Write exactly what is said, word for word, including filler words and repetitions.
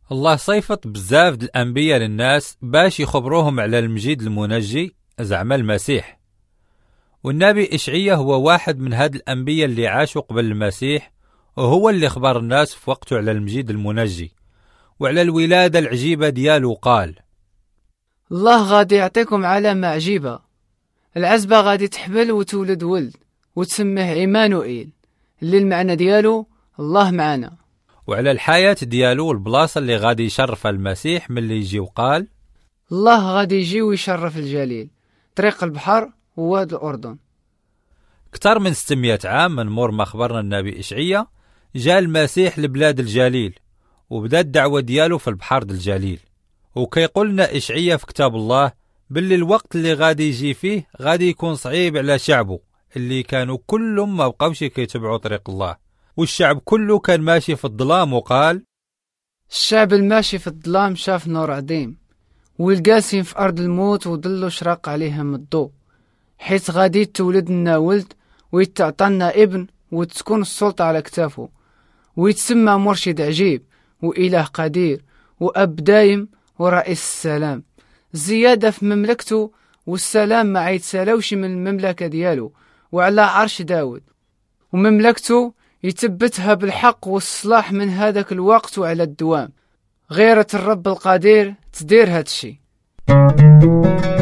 الله صيفط بزاف د الأنبياء للناس باش يخبروهم على المجيد المنجي زعما المسيح، والنبي إشعيا هو واحد من هاد الأنبياء اللي عاشوا قبل المسيح، وهو اللي خبر الناس في وقته على المجيد المنجي وعلى الولادة العجيبة ديالو. قال الله غادي يعطيكم علامة عجيبة، العزبة غادي تحبل وتولد ولد وتسميه عيمانوئيل، اللي المعنى ديالو الله معنا، وعلى الحياة ديالو والبلاصة اللي غادي يشرفها المسيح من اللي يجي. وقال الله غادي يجي ويشرف الجليل، طريق البحر وواد الأردن. كتر من ستمائة عام من مور ما خبرنا النبي إشعيا جاء المسيح لبلاد الجليل وبدا الدعوة ديالو في البحر د الجليل. وكيقول لنا إشعيا في كتاب الله باللي الوقت اللي غادي يجي فيه غادي يكون صعيب على شعبه اللي كانوا كلهم ما بقاوش كيتبعوا طريق الله، والشعب كله كان ماشي في الظلام. وقال الشعب الماشي في الظلام شاف نور عظيم، والجالسين في أرض الموت وظلوا شرق عليهم الضوء، حيث غادي تولد لنا ولد ويتعطلنا ابن وتكون السلطة على كتافه، ويتسمى مرشد عجيب وإله قدير وأب دايم ورئيس السلام. زيادة في مملكته والسلام ما يتسالوش من المملكة ديالو، وعلى عرش داود، ومملكته يتبتها بالحق والصلاح من هذاك الوقت وعلى الدوام. غيرة الرب القدير تدير هاد الشي.